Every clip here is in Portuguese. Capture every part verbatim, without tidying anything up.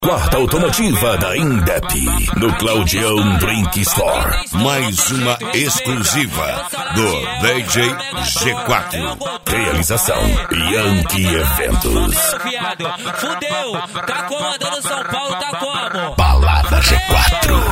Quarta automotiva da Indep, no Claudião Drink Store. Mais uma exclusiva do D J G quatro. Realização Yankee Eventos. Fudeu, tá comandando São Paulo, tá como? Balada G quatro.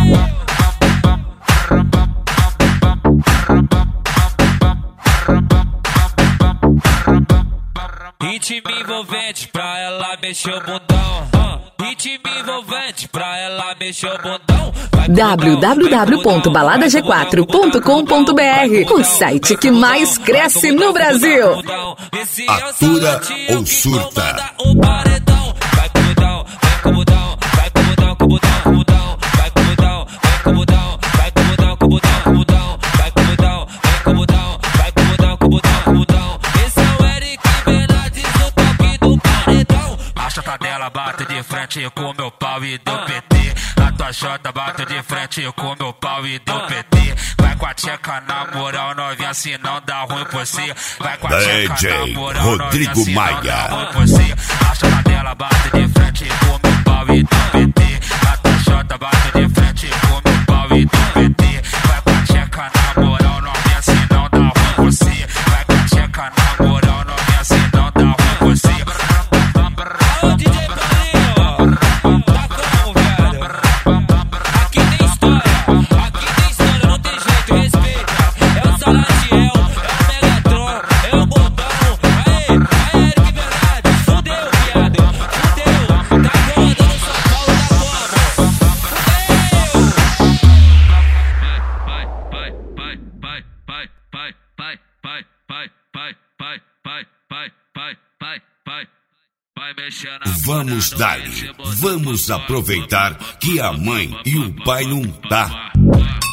Ritmo envolvente pra ela mexer o bundão. Ritmo envolvente pra ela mexer o bundão. w w w ponto balada g quatro ponto com ponto b r, o site que mais cresce no Brasil. Atura ou surta? Vai com o bundão, vai com o bundão, vai com o bundão, com o bundão, com o bundão, vai com o bundão, vai com o bundão, vai com o bundão, com o bundão, com o bundão, vai com o bundão, vai com o bundão, vai com o bundão, com o bundão, com o bundão. Esse é o Eric Bernardes, o toque do paredão. A chota dela bate de frente com meu pau e deu P T. A tua chota bate de frente com meu pau e deu P T. Vai com a tcheca na moral, novinha, se não dá ruim por si. Vai com a tcheca na moral, Rodrigo novinha, se Maia. não dá ruim por si. A chota dela bate de frente com meu pau e deu P T. A tua chota bate de frente com meu pau e deu P T. Vai com a tcheca na moral, novinha, se não dá ruim por si. Vai com a tcheca na moral, novinha, se não dá ruim por si. Ô D J Paulinho, tá como, velho? Aqui tem história, aqui tem história, não tem jeito, respeita. É o Salatiel, é o Megatron, é o Botão. Aê, aê, Eric Bernardes, fudeu, viado, fudeu. Tá comandando São Paulo, tá como? Fudeu! Vai, vai, vai, vai, vai, vai, vai, vai, vai, vai, vai, vai, vai, vai, vai, vai. Vai mexendo na Vamos bunda, dar, no vamos aproveitar que a mãe e o pai não tá.